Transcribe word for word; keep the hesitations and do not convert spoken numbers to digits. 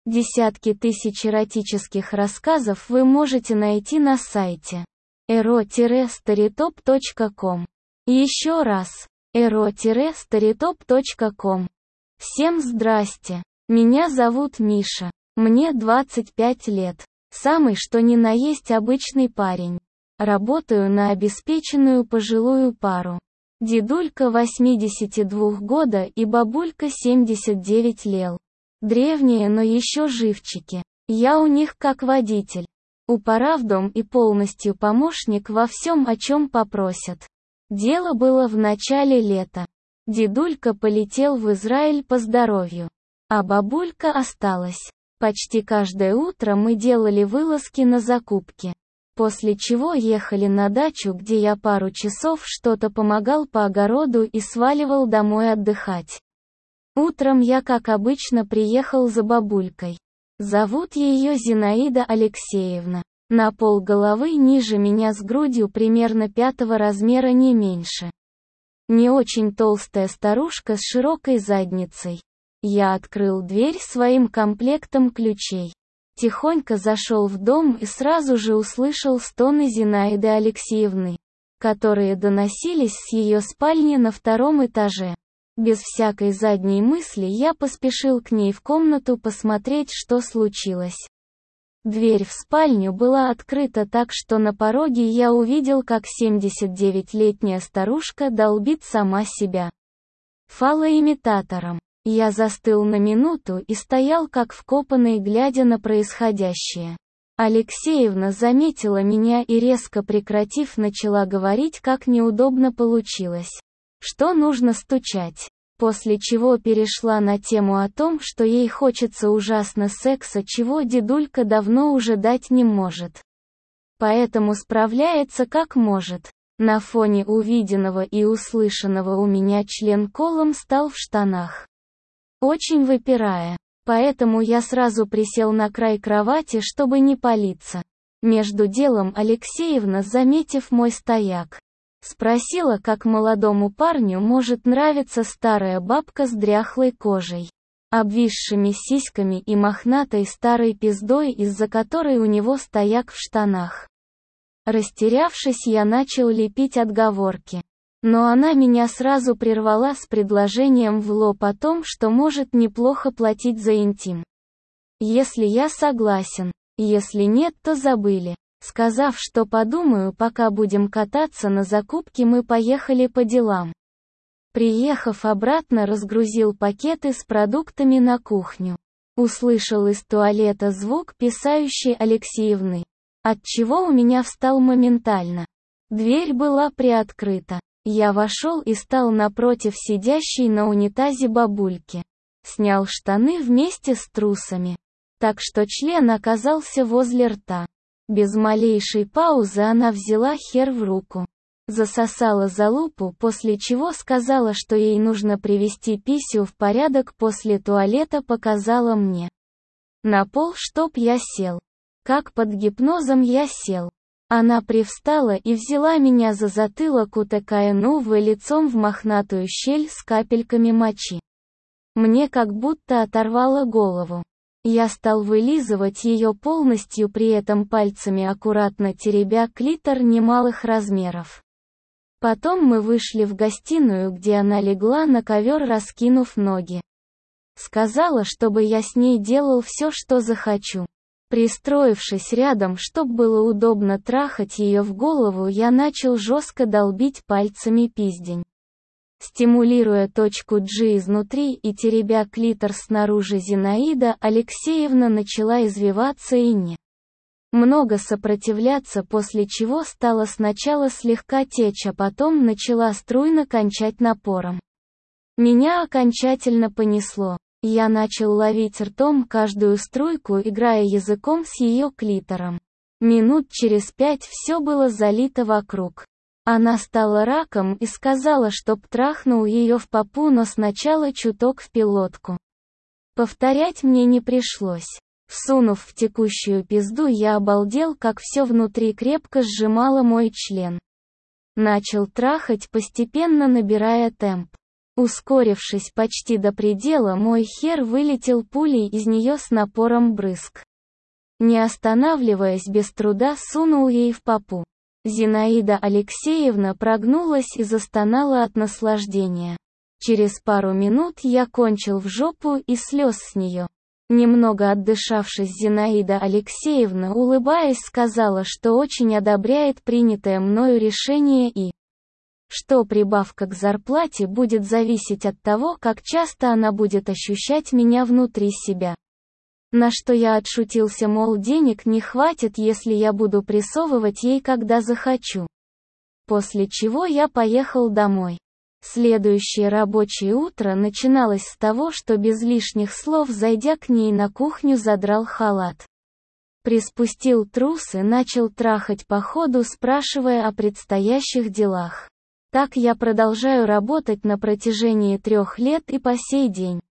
Десятки тысяч эротических рассказов вы можете найти на сайте эро старитоп точка ком. Еще раз, эро старитоп точка ком. Всем здрасте. Меня зовут Миша. Мне двадцать пять лет. Самый что ни на есть обычный парень. Работаю на обеспеченную пожилую пару. Дедулька восемьдесят два года и бабулька семьдесят девять лет. Древние, но еще живчики. Я у них как водитель. Управдом и полностью помощник во всем, о чем попросят. Дело было в начале лета. Дедулька полетел в Израиль по здоровью. А бабулька осталась. Почти каждое утро мы делали вылазки на закупки. После чего ехали на дачу, где я пару часов что-то помогал по огороду и сваливал домой отдыхать. Утром я, как обычно, приехал за бабулькой. Зовут ее Зинаида Алексеевна. На пол головы ниже меня с грудью примерно пятого размера, не меньше. Не очень толстая старушка с широкой задницей. Я открыл дверь своим комплектом ключей. Тихонько зашел в дом и сразу же услышал стоны Зинаиды Алексеевны, которые доносились с ее спальни на втором этаже. Без всякой задней мысли я поспешил к ней в комнату посмотреть, что случилось. Дверь в спальню была открыта так, что на пороге я увидел, как семидесятидевятилетняя старушка долбит сама себя фалоимитатором. Я застыл на минуту и стоял как вкопанный, глядя на происходящее. Алексеевна заметила меня и, резко прекратив, начала говорить, как неудобно получилось. Что нужно стучать. После чего перешла на тему о том, что ей хочется ужасно секса, чего дедулька давно уже дать не может. Поэтому справляется как может. На фоне увиденного и услышанного у меня член колом стал в штанах, очень выпирая. Поэтому я сразу присел на край кровати, чтобы не палиться. Между делом Алексеевна, заметив мой стояк, спросила, как молодому парню может нравиться старая бабка с дряхлой кожей, обвисшими сиськами и мохнатой старой пиздой, из-за которой у него стояк в штанах. Растерявшись, я начал лепить отговорки. Но она меня сразу прервала с предложением в лоб о том, что может неплохо платить за интим. Если я согласен, если нет, то забыли. Сказав, что подумаю, пока будем кататься на закупки, мы поехали по делам. Приехав обратно, разгрузил пакеты с продуктами на кухню. Услышал из туалета звук писающей Алексеевны, отчего у меня встал моментально. Дверь была приоткрыта. Я вошел и стал напротив сидящей на унитазе бабульки. Снял штаны вместе с трусами, так что член оказался возле рта. Без малейшей паузы она взяла хер в руку, засосала за лупу, после чего сказала, что ей нужно привести писю в порядок, после туалета показала мне на пол, чтоб я сел. Как под гипнозом я сел. Она привстала и взяла меня за затылок, утыкая новое лицом в мохнатую щель с капельками мочи. Мне как будто оторвало голову. Я стал вылизывать ее полностью, при этом пальцами аккуратно теребя клитор немалых размеров. Потом мы вышли в гостиную, где она легла на ковер, раскинув ноги. Сказала, чтобы я с ней делал все, что захочу. Пристроившись рядом, чтоб было удобно трахать ее в голову, я начал жестко долбить пальцами пиздень. Стимулируя точку G изнутри и теребя клитор снаружи, Зинаида Алексеевна начала извиваться и не много сопротивляться, после чего стала сначала слегка течь, а потом начала струйно кончать напором. Меня окончательно понесло. Я начал ловить ртом каждую струйку, играя языком с ее клитором. Минут через пять все было залито вокруг. Она стала раком и сказала, чтоб трахнул ее в попу, но сначала чуток в пилотку. Повторять мне не пришлось. Всунув в текущую пизду, я обалдел, как все внутри крепко сжимало мой член. Начал трахать, постепенно набирая темп. Ускорившись почти до предела, мой хер вылетел пулей из нее с напором брызг. Не останавливаясь, без труда сунул ей в попу. Зинаида Алексеевна прогнулась и застонала от наслаждения. Через пару минут я кончил в жопу и слез с нее. Немного отдышавшись, Зинаида Алексеевна, улыбаясь, сказала, что очень одобряет принятое мною решение и что прибавка к зарплате будет зависеть от того, как часто она будет ощущать меня внутри себя. На что я отшутился, мол, денег не хватит, если я буду прессовывать ей, когда захочу. После чего я поехал домой. Следующее рабочее утро начиналось с того, что без лишних слов, зайдя к ней на кухню, задрал халат. Приспустил трусы, начал трахать по ходу, спрашивая о предстоящих делах. Так я продолжаю работать на протяжении трех лет и по сей день.